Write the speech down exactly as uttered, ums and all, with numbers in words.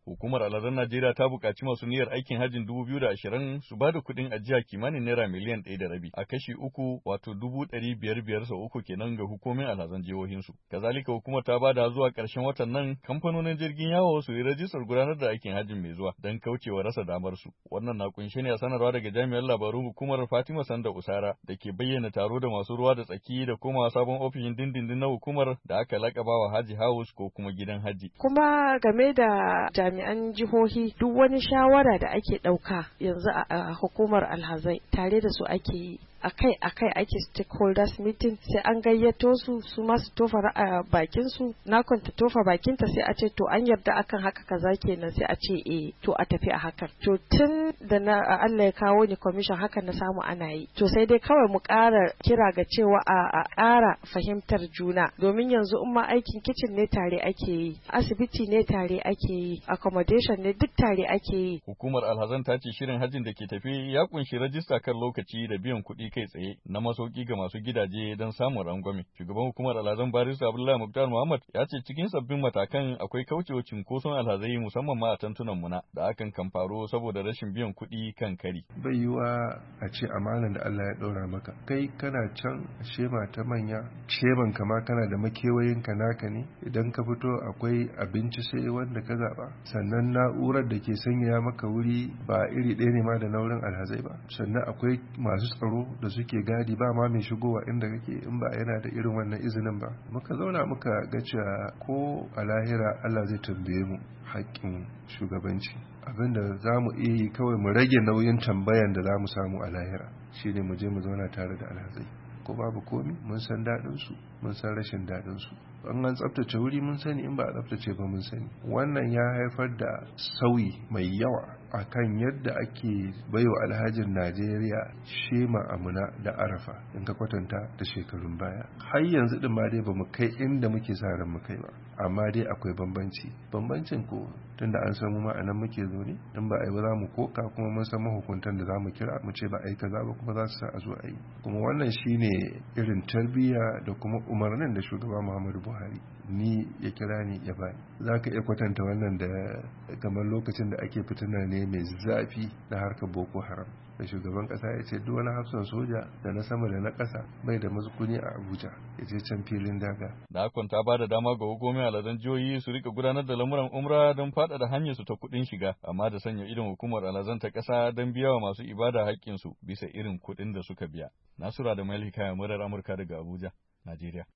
Hukumar Alhazan Najeriya ta buƙaci masu niyyar aikin hajjin dubu biyu da ashirin su ba da kuɗin ajiya kimanin naira miliyan ɗaya da rabi a kashi uku wato dubu ɗari biyar biyar sau uku kenan ga hukumin alhazan jihohinsu. Kazalika hukumar ta bada zuwa ƙarshen watan nan kamfanonin jirgin yawo su yi rajistar gudanar da aikin hajjin mai zuwa don kaucewa rasa damar su. Wannan na kunshe ne a sanarwa daga jami'ar labarun hukumar Fatima Sanda Usara da ke bayyana taro da masu ruwa da tsaki da komawa sabon ofishin dindindin na hukumar da aka lakaba wa Haji House ko kuma gidan Haji. Kuma game da jami'an jihohi duk wani shawara da ake ɗauka yanzu a hukumar alhazai tare da su ake yi. akai akai ake stakeholders meeting sai an gayyato su su ma su tofa bakin su na kwanta tofa bakin ta sai a ce to an yarda akan haka kaza kenan sai a ce eh to a tafi a hakan to tun da na Allah ya kawo ni commission haka na samu ana yi to sai dai kawai mu ƙara kira ga cewa a ƙara fahimtar juna domin yanzu in ma aikin kitchen ne tare ake yi asibiti ne tare ake yi accommodation ne duk tare ake yi. Hukumar alhazan ta ce shirin hajjin da ke tafi ya kunshi rajista kan lokaci da biyan kuɗi kai tsaye na masauki ga masu gidaje don samun rangwame. Shugaban hukumar alhazan Barista Abdullahi Muktar Muhammad ya ce cikin sabbin matakan akwai kaucewa cinkoson alhazai musamman ma a tantunan muna da akan kan faru saboda rashin biyan kuɗi kan kari. Bai yiwa a ce amanan da Allah ya ɗora maka. Kai kana can shema ta manya, sheman kama kana da makewayin ka naka ne idan ka fito akwai abinci sai wanda ka zaba. Sannan na'urar da ke sanya maka wuri ba iri ɗaya ne ma da naurin alhazai ba. Sannan akwai masu tsaro da suke gadi ba ma mai shigowa inda kake in ba yana da irin wannan izinin ba. Muka zauna muka ga cewa ko a lahira Allah zai tambaye mu haƙƙin shugabanci. Abinda za mu iya yi kawai mu rage nauyin tambayan da za mu samu a lahira shine mu je mu zauna tare da alhazai. Ko babu komi mun san daɗin su mun san rashin daɗin su an an tsaftace wuri mun sani in ba a tsaftace ba mun sani wannan ya haifar da sauyi mai yawa akan yadda ake baiwa alhajin Najeriya shema amuna da arafa in ka kwatanta da shekarun baya har yanzu din ma dai bamu kai inda muke sa ran mu kai ba amma dai akwai bambanci bambancin ko tunda an san mu ma anan muke zo ne in ba ai ba za mu koka kuma mun san mahukuntan da za mu kira mu ce ba ai kaza ba kuma za su sa a zo ai kuma wannan shine irin tarbiyya da kuma umarnin da shugaba Muhammadu Buhari ni ya kira ni ya bani za ka iya kwatanta wannan da kamar lokacin da ake fitina ne mai zafi na harkar Boko Haram da shugaban kasa ya ce duk wani hafsan soja da na sama da na kasa bai da mazukuni a Abuja ya je can filin daga. Da hakan ta ba da dama ga hukumomin alhazan jihohi su rika gudanar da lamuran umra don faɗaɗa hanyar su ta kuɗin shiga amma da sanya idon hukumar alhazan ta ƙasa don biya wa masu ibada haƙƙinsu bisa irin kuɗin da suka biya. Nasura da Malika murar Amurka daga Abuja, Najeriya.